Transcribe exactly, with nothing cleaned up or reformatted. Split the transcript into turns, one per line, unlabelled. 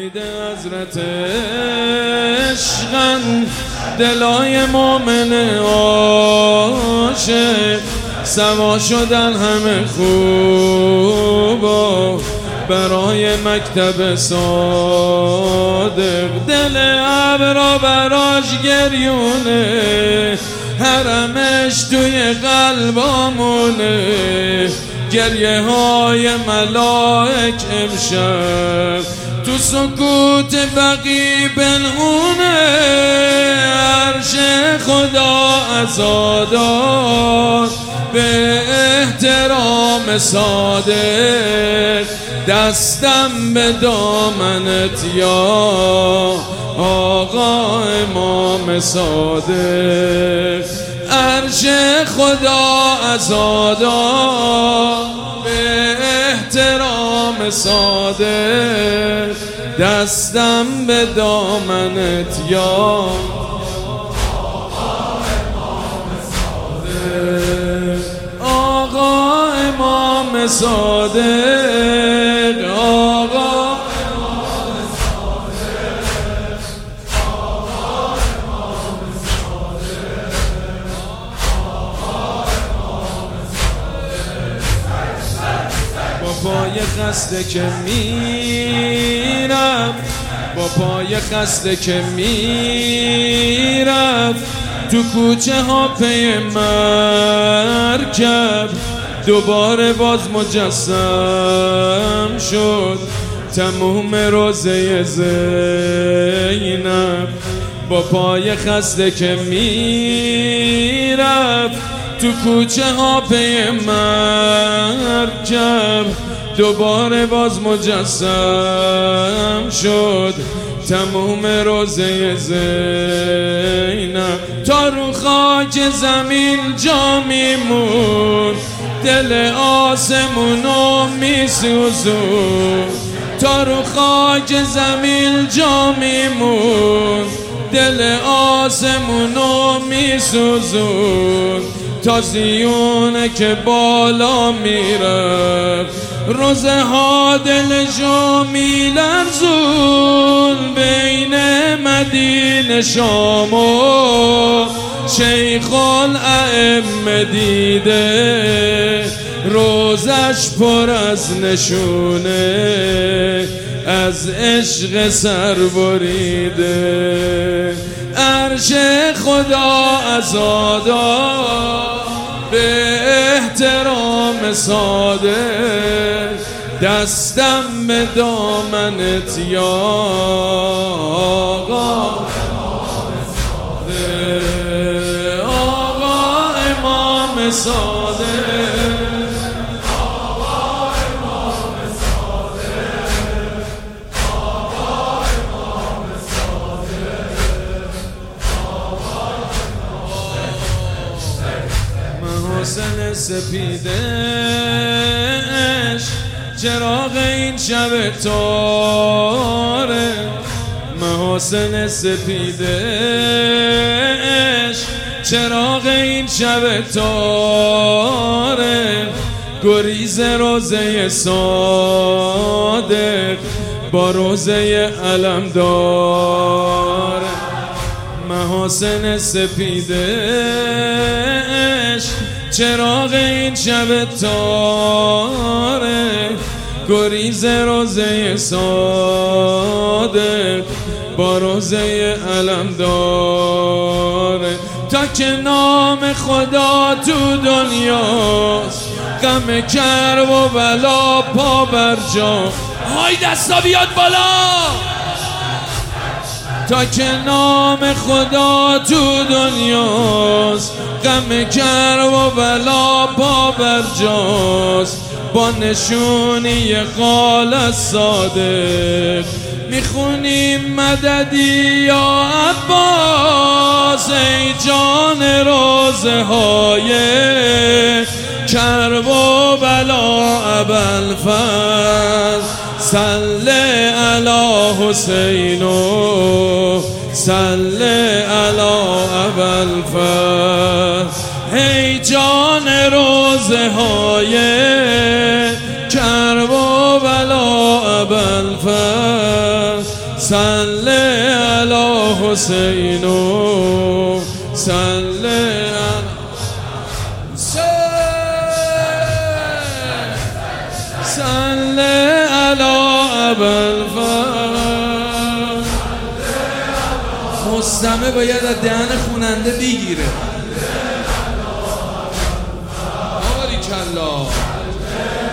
امید حضرت عشقن دلای مومن عاشق، سوا شدن همه خوبا برای مکتب صادق. دل ابرا براش گریونه، حرمش توی قلبامونه، گریه های ملائک امشب تو سکوت بقی بنهونه. عرش خدا عزادار به احترام صادق، دستم به دامنت یا آقا امام صادق. عرش خدا عزادار به احترام صادق، دستم به دامنت یا آقا امام صادق. آقا امام صادق، آقا امام صادق، آقا امام صادق. با پای خسته که میرم، با پای خسته که میرم تو کوچه ها پی مرکب، دوباره باز مجسم شد تموم روزه زینب. با پای خسته که میرفت تو کوچه ها پی مرکب، دوباره باز مجسم شد تموم روزه زینب. تا رو خاک زمین جا میمون، دل آسمونو میسوزون. تا رو خاک زمین جا میمون، دل آسمونو میسوزون. تا زیونه که بالا میرفت، روزه ها دلشو میلرزون. بین مدینه شام و شیخ الائمه دیده، روزش پر از نشونه از عشق سر بریده. عرش خدا عزادار به احترام صادق، دستم به دامنت یا آقا امام صادق. آقا امام صادق، آقا امام صادق، آقا امام صادق، آقا محاسن سپیدش چراغ این شب تاره. محاسن سپیدش چراغ این شب تاره. گریز روزه صادق با روزه علمدار. محاسن سپیدش چراغ این شب تاره. گریز روزه صادق با روزه علمدار. تا که نام خدا تو دنیاست، غم کرب و بلا پا بر جا. های دستا بیاد بالا. تا که نام خدا تو دنیاست، غم کرب و بلا پا بر جاست. با نشونی قال صادق میخونیم مددی یا عباس. ای جان روزه های کرب و بلا ابوالفضل، صل علی حسین و صل علی ابوالفضل. ای جان روزه های کرب و بلا ابوالفضل، صلی علی حسین صلی علی صلی علی ابوالفضل. مستمع باید از دهن خوننده بگیره. آباری کلا